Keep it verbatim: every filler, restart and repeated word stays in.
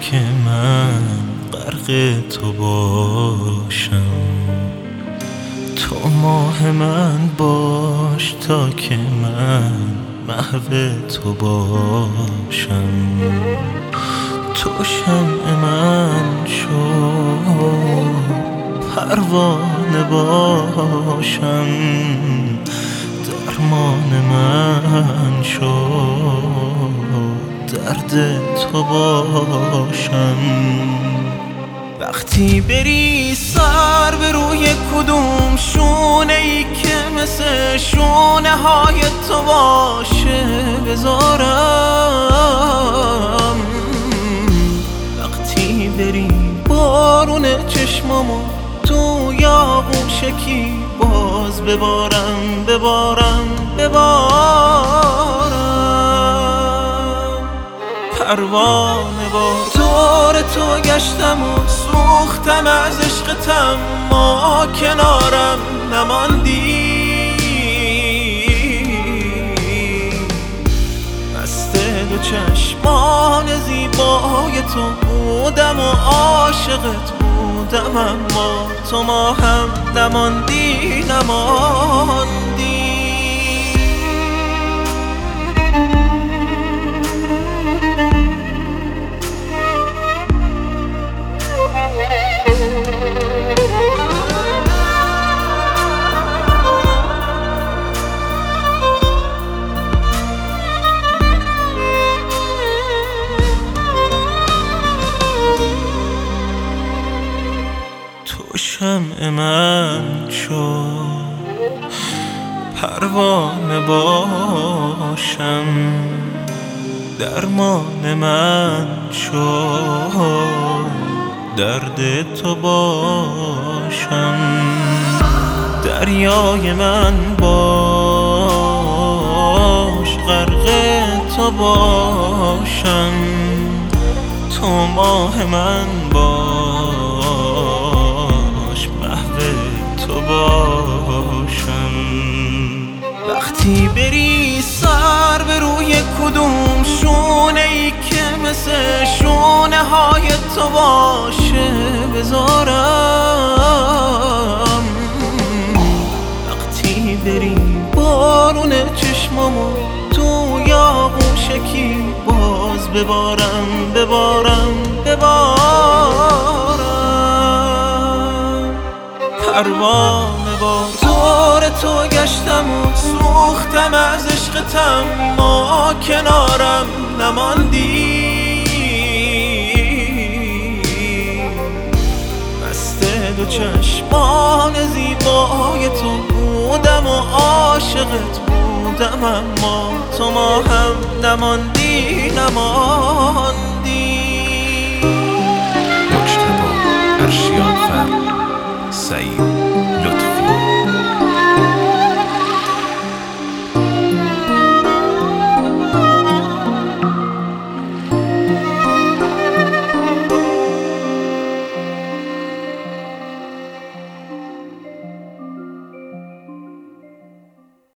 که من غرق تو باشم، تو ماه من باش تا که من محو تو باشم. تو شمع من شو پروانه باشم، درمان من شو درد تو باشم. وقتی بری سر به روی کدوم شونه ای که مثل شونه های تو باشه بذارم، وقتی بری بارون چشمامو توی آغوشکی باز ببارم ببارم ببارم. پروانه با دور تو گشتم و سوختم از عشقتم، ما کنارم نماندی. مست دو چشمان زیبای تو بودم و عاشقت بودم، اما تو ما هم نماندی نماندی. تو شمع من شو پروانه باشم، درمان من شو درد تو باشم. دریای من باش غرق تو باشم، تو ماه من باش محو تو باشم. وقتی بری سر به روی کدوم شونه ای که مثل شونه های تو باشه بذارم، وقتی بری بارون چشمامو توی آغوشکی باز ببارم ببارم ببارم. پروانه با دور تو گشتم و سوختم از عشقتم، ما کنارم نماندی. مست دو چشمان زیبای تو بودم و عاشقت بودم، اما تو ما هم نماندی نماندی.